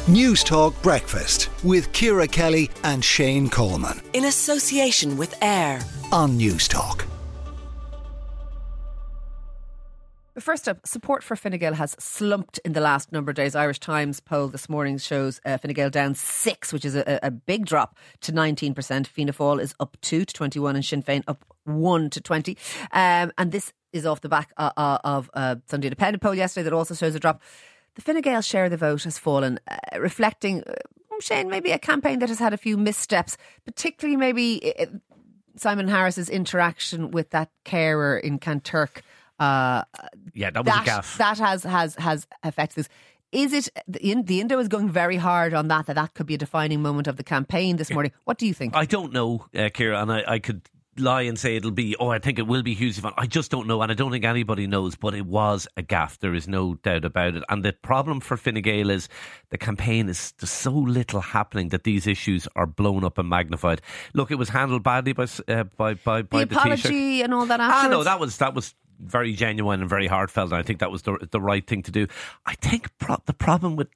News Talk Breakfast with Ciara Kelly and Shane Coleman. In association with AIR On News Talk. First up, support for Fine Gael has slumped in the last number of days. Irish Times poll this morning shows Fine Gael down 6, which is a big drop to 19%. Fianna Fáil is up 2 to 21 and Sinn Féin up 1 to 20. And this is off the back of Sunday Independent poll yesterday that also shows a drop. The Fine Gael share of the vote has fallen, reflecting, Shane, maybe a campaign that has had a few missteps, particularly maybe Simon Harris's interaction with that carer in Kanturk. That was a gaffe. That has affected this. Is it the Indo is going very hard on that could be a defining moment of the campaign this morning? What do you think? I don't know, Ciara, and I could lie and say it'll be, I think it will be Hughes Yvonne. I just don't know, and I don't think anybody knows, but it was a gaffe. There is no doubt about it. And the problem for Fine Gael is the campaign is there's so little happening that these issues are blown up and magnified. Look, it was handled badly by the apology Taoiseach. And all that afterwards. No, that was very genuine and very heartfelt, and I think that was the right thing to do. I think the problem with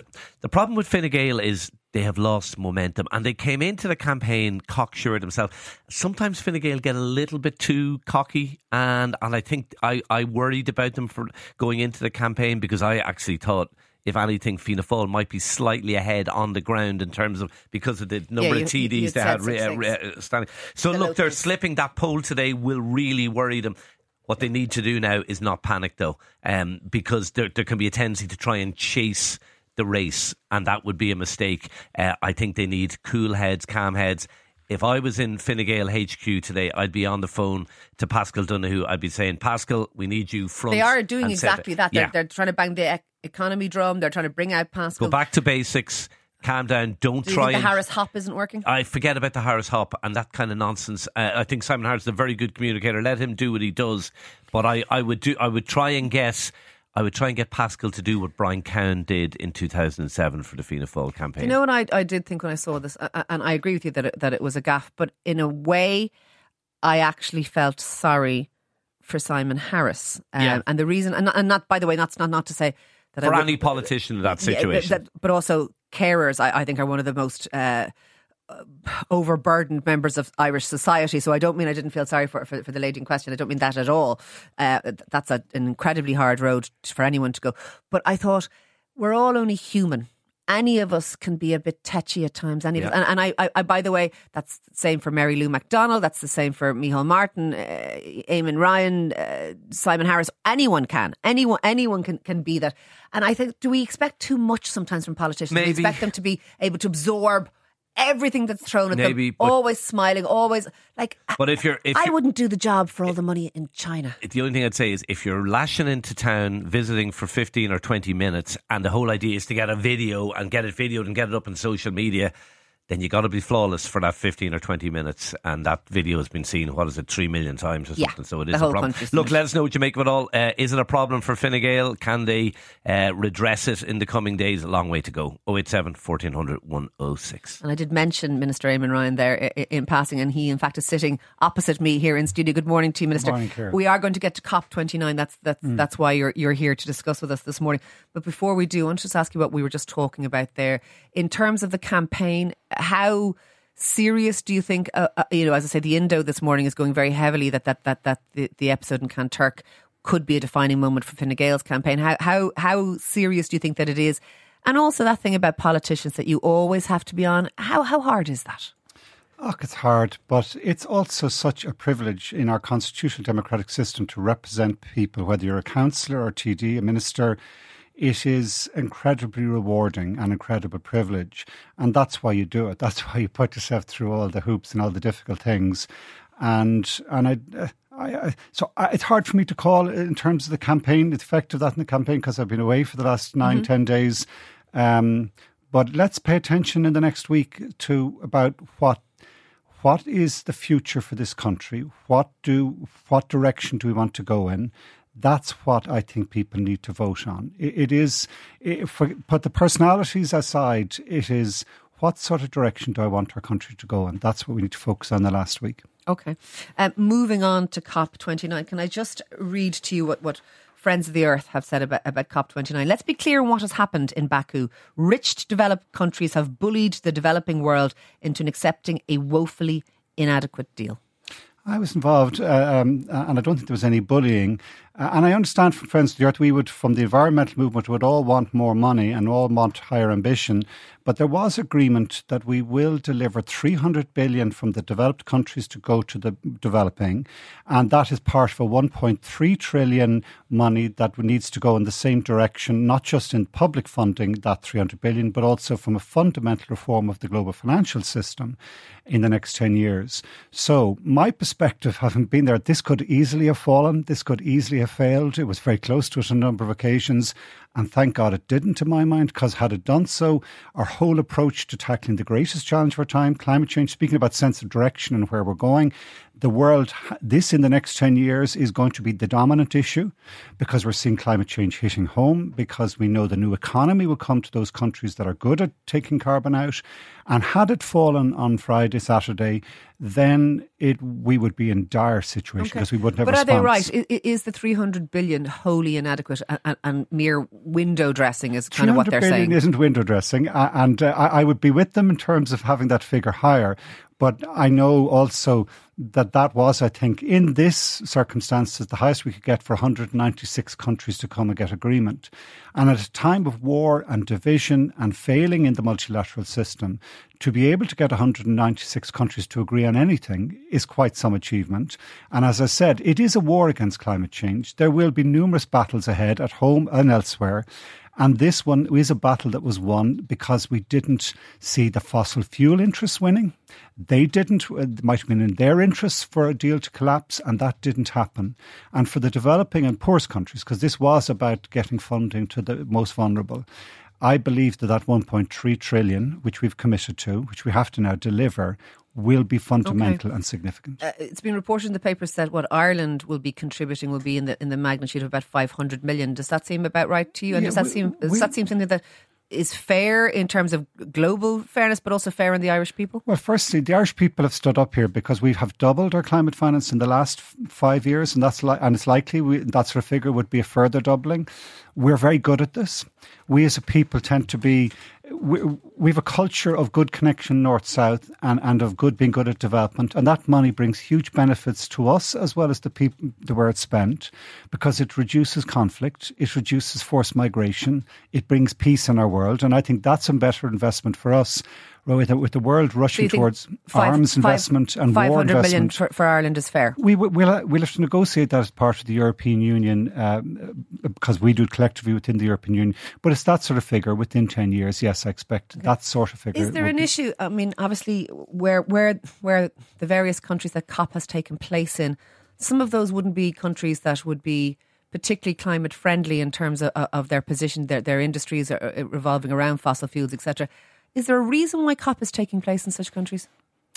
Fine Gael is they have lost momentum, and they came into the campaign cocksure themselves. Sometimes Fine Gael get a little bit too cocky, and I think I worried about them for going into the campaign, because I actually thought, if anything, Fianna Fáil might be slightly ahead on the ground in terms of, because of the number of TDs they had standing. So look, they're slipping. That poll today will really worry them. What they need to do now is not panic, though, because there can be a tendency to try and chase the race, and that would be a mistake. I think they need cool heads, calm heads. If I was in Fine Gael HQ today, I'd be on the phone to Paschal Donoghue. I'd be saying, Paschal, we need you front. They are doing exactly that. They're trying to bang the economy drum. They're trying to bring out Paschal. Go back to basics. Calm down. Don't Do you try. think the Harris hop isn't working? I forget about the Harris hop and that kind of nonsense. I think Simon Harris is a very good communicator. Let him do what he does. But I would try and get Paschal to do what Brian Cowan did in 2007 for the Fianna Fáil campaign. You know what I did think when I saw this, and I agree with you that it was a gaffe, but in a way, I actually felt sorry for Simon Harris. And the reason, and not, by the way, that's not to say that for any politician in that situation, but also carers, I think, are one of the most overburdened members of Irish society. So I don't mean I didn't feel sorry for the lady in question. I don't mean that at all. That's an incredibly hard road for anyone to go. But I thought, we're all only human. Any of us can be a bit tetchy at times. Any of us. And I, by the way, that's the same for Mary Lou MacDonald. That's the same for Micheál Martin, Eamon Ryan, Simon Harris. Anyone can. Anyone can be that. And I think, do we expect too much sometimes from politicians? Maybe. We expect them to be able to absorb everything that's thrown at them, always smiling, always like. But I wouldn't do the job for all the money in China. The only thing I'd say is, if you're lashing into town visiting for 15 or 20 minutes, and the whole idea is to get a video and get it videoed and get it up on social media, then you got to be flawless for that 15 or 20 minutes. And that video has been seen, 3 million times or something. So it is a problem. Look, let us know what you make of it all. Is it a problem for Fine Gael? Can they redress it in the coming days? A long way to go. 087 1400 106. And I did mention Minister Eamon Ryan there in passing, and he in fact is sitting opposite me here in studio. Good morning to you, Minister. Good morning, Ciara. We are going to get to COP29. That's why you're here to discuss with us this morning. But before we do, I want to just ask you what we were just talking about there. In terms of the campaign, how serious do you think, as I say, the Indo this morning is going very heavily that the episode in Kanturk could be a defining moment for Fine Gael's campaign. How serious do you think that it is? And also that thing about politicians that you always have to be on. How hard is that? Oh, it's hard, but it's also such a privilege in our constitutional democratic system to represent people, whether you're a councillor or TD, a minister. It is incredibly rewarding and incredible privilege. And that's why you do it. That's why you put yourself through all the hoops and all the difficult things. So it's hard for me to call in terms of the campaign, the effect of that in the campaign, because I've been away for the last 9-10 days. But let's pay attention in the next week to about what is the future for this country? What direction do we want to go in? That's what I think people need to vote on. Put the personalities aside, it is what sort of direction do I want our country to go in? That's what we need to focus on the last week. Okay. Moving on to COP29, can I just read to you what Friends of the Earth have said about COP29. Let's be clear on what has happened in Baku. Rich developed countries have bullied the developing world into accepting a woefully inadequate deal. I was involved, and I don't think there was any bullying. And I understand from Friends of the Earth, we would, from the environmental movement, would all want more money and all want higher ambition. But there was agreement that we will deliver 300 billion from the developed countries to go to the developing. And that is part of a 1.3 trillion money that needs to go in the same direction, not just in public funding, that 300 billion, but also from a fundamental reform of the global financial system in the next 10 years. So my perspective, having been there, this could easily have fallen. This could easily have failed. It was very close to it on a number of occasions. And thank God it didn't, to my mind, because had it done so, our whole approach to tackling the greatest challenge of our time, climate change, speaking about sense of direction and where we're going, the world, this in the next 10 years is going to be the dominant issue, because we're seeing climate change hitting home, because we know the new economy will come to those countries that are good at taking carbon out. And had it fallen on Friday, Saturday, then we would be in dire situation, because we wouldn't have a response. But are they right? Is the 300 billion wholly inadequate and mere window dressing is kind of what they're saying? 300 billion isn't window dressing, and I would be with them in terms of having that figure higher. But I know also that was, I think, in this circumstances, the highest we could get for 196 countries to come and get agreement. And at a time of war and division and failing in the multilateral system, to be able to get 196 countries to agree on anything is quite some achievement. And as I said, it is a war against climate change. There will be numerous battles ahead at home and elsewhere. And this one is a battle that was won because we didn't see the fossil fuel interests winning. They didn't. It might have been in their interests for a deal to collapse, and that didn't happen. And for the developing and poorest countries, because this was about getting funding to the most vulnerable, I believe that 1.3 trillion, which we've committed to, which we have to now deliver, will be fundamental and significant. It's been reported in the papers that what Ireland will be contributing will be in the magnitude of about 500 million. Does that seem about right to you? And does that seem something that is fair in terms of global fairness, but also fair in the Irish people? Well, firstly, the Irish people have stood up here because we have doubled our climate finance in the last 5 years, and it's likely that sort of figure would be a further doubling. We're very good at this. We as a people tend to be, we have a culture of good connection north-south and of being good at development, and that money brings huge benefits to us as well as the people where it's spent, because it reduces conflict, it reduces forced migration, it brings peace in our world, and I think that's a better investment for us. With the world rushing towards arms investment and war investment. 500 million for Ireland is fair. We'll have to negotiate that as part of the European Union, because we do it collectively within the European Union. But it's that sort of figure within 10 years. Yes, I expect that sort of figure. Is there an issue? I mean, obviously, where the various countries that COP has taken place in, some of those wouldn't be countries that would be particularly climate friendly in terms of their position. Their industries are revolving around fossil fuels, etc. Is there a reason why COP is taking place in such countries?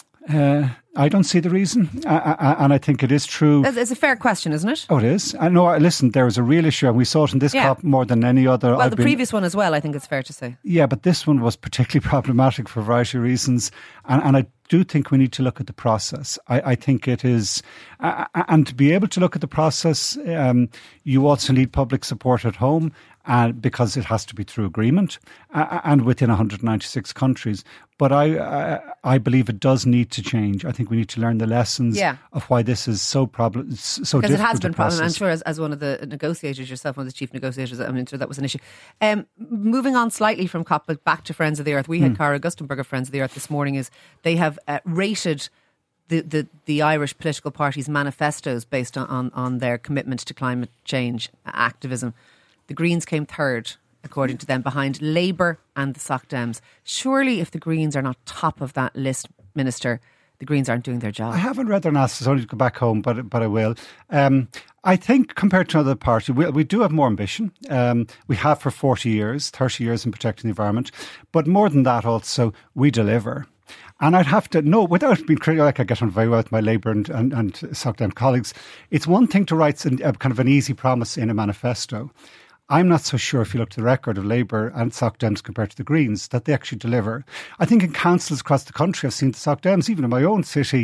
I don't see the reason, and I think it is true. It's a fair question, isn't it? Oh, it is. I know. Listen, there is a real issue, and we saw it in this COP more than any other. Well, the previous one as well, I think it's fair to say. Yeah, but this one was particularly problematic for a variety of reasons, and I do think we need to look at the process. I think it is, and to be able to look at the process, you also need public support at home. Because it has to be through agreement and within 196 countries. But I believe it does need to change. I think we need to learn the lessons of why this is so difficult. Because it has been a problem. I'm sure as one of the negotiators yourself, one of the chief negotiators, I'm sure that was an issue. Moving on slightly from COP, but back to Friends of the Earth. We had Cara Gustenberg of Friends of the Earth this morning. They have rated the Irish political parties' manifestos based on their commitment to climate change activism. The Greens came third, according to them, behind Labour and the Soc Dems. Surely if the Greens are not top of that list, Minister, the Greens aren't doing their job. I haven't read their analysis, only to go back home, but I will. I think compared to another party, we do have more ambition. We have for 30 years in protecting the environment. But more than that also, we deliver. And I'd have to know, without being critical, like I get on very well with my Labour and Soc Dem colleagues, it's one thing to write kind of an easy promise in a manifesto. I'm not so sure, if you look at the record of Labour and Soc Dems compared to the Greens, that they actually deliver. I think in councils across the country, I've seen the Soc Dems, even in my own city,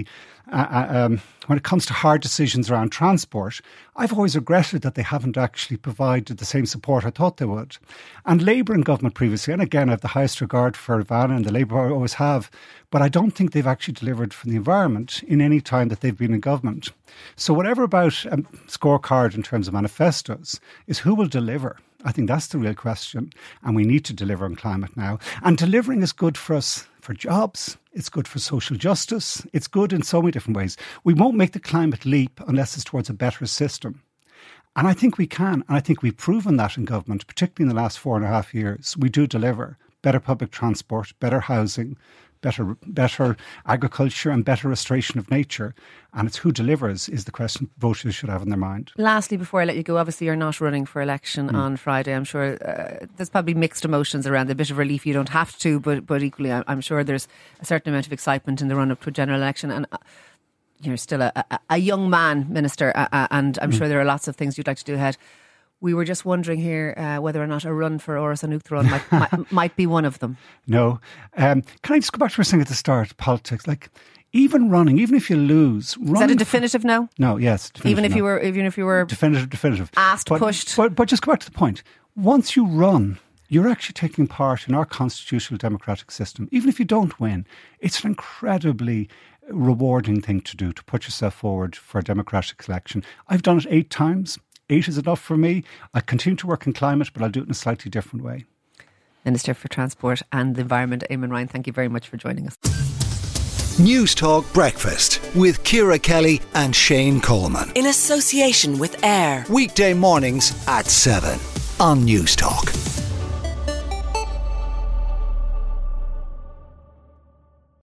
when it comes to hard decisions around transport, I've always regretted that they haven't actually provided the same support I thought they would. And Labour in government previously, and again, I have the highest regard for Vanna and the Labour Party always have, but I don't think they've actually delivered for the environment in any time that they've been in government. So whatever about a scorecard in terms of manifestos is who will deliver. I think that's the real question. And we need to deliver on climate now. And delivering is good for us, for jobs. It's good for social justice. It's good in so many different ways. We won't make the climate leap unless it's towards a better system. And I think we can. And I think we've proven that in government, particularly in the last 4.5 years. We do deliver better public transport, better housing, better agriculture and better restoration of nature. And it's who delivers is the question voters should have in their mind. Lastly, before I let you go, obviously you're not running for election on Friday. I'm sure there's probably mixed emotions around a bit of relief. You don't have to, but equally I'm sure there's a certain amount of excitement in the run-up to a general election. And you're still a young man, Minister, and I'm sure there are lots of things you'd like to do ahead. We were just wondering here whether or not a run for Áras an Uachtaráin might be one of them. No. Can I just go back to what I was saying at the start, politics? Like, even running, even if you lose... Is that a definitive no? No, yes. Even if you were... Definitive. Asked, pushed. But just go back to the point. Once you run, you're actually taking part in our constitutional democratic system. Even if you don't win, it's an incredibly rewarding thing to do, to put yourself forward for a democratic election. I've done it 8 times. 8 is enough for me. I continue to work in climate, but I'll do it in a slightly different way. Minister for Transport and the Environment, Eamon Ryan, thank you very much for joining us. News Talk Breakfast with Ciara Kelly and Shane Coleman. In association with AIR. Weekday mornings at 7 on News Talk.